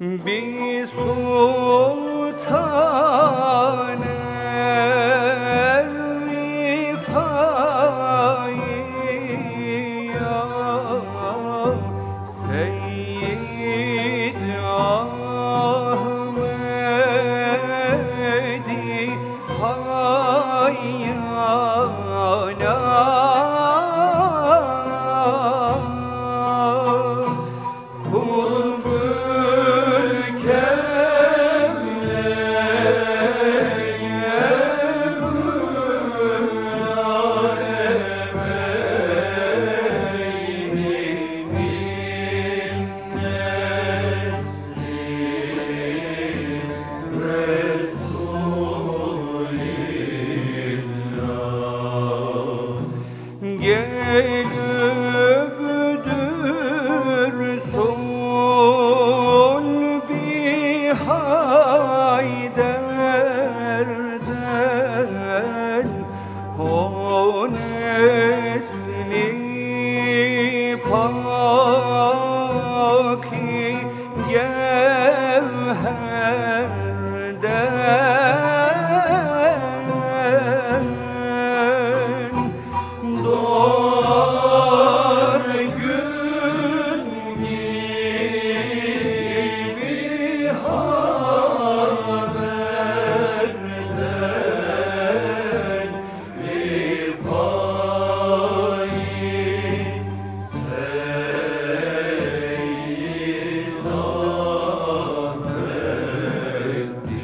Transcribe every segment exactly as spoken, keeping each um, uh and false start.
Bir sultan rifai ya Seyyid Ahmedi hayyana Gelübdür sulbi Hayder'den o nesli paki gevherden doğar gün gibi haberden rifai Seyyid Ahmedi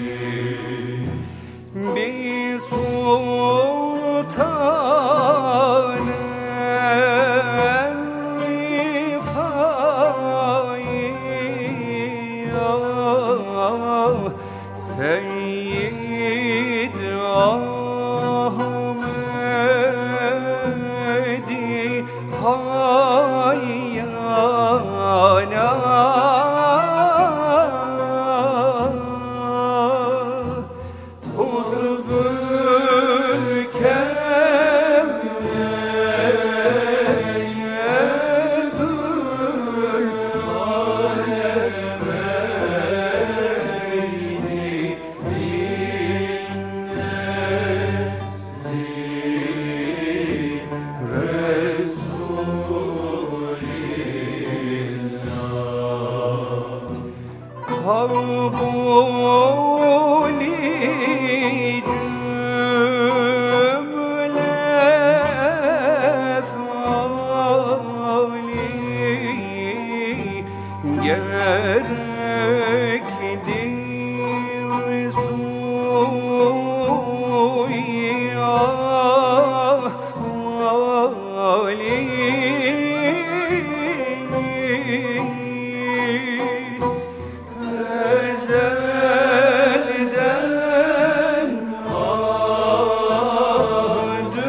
bir sultan Seyyid Ahmedi hayyana Kutbül kemleye gül alemeyni bin nesli Resulillah kabulü cümle efali gerektir suya Ali ezelden ahdü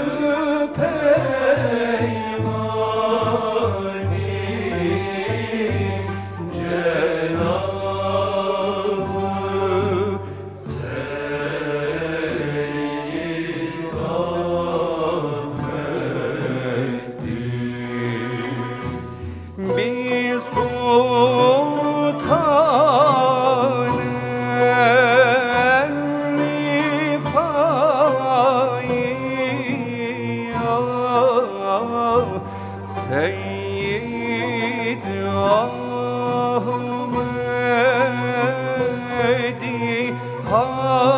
peymani Cenab-ı Seyyid Ahmedi bir sultan rifai ya Seyyid Ahmedi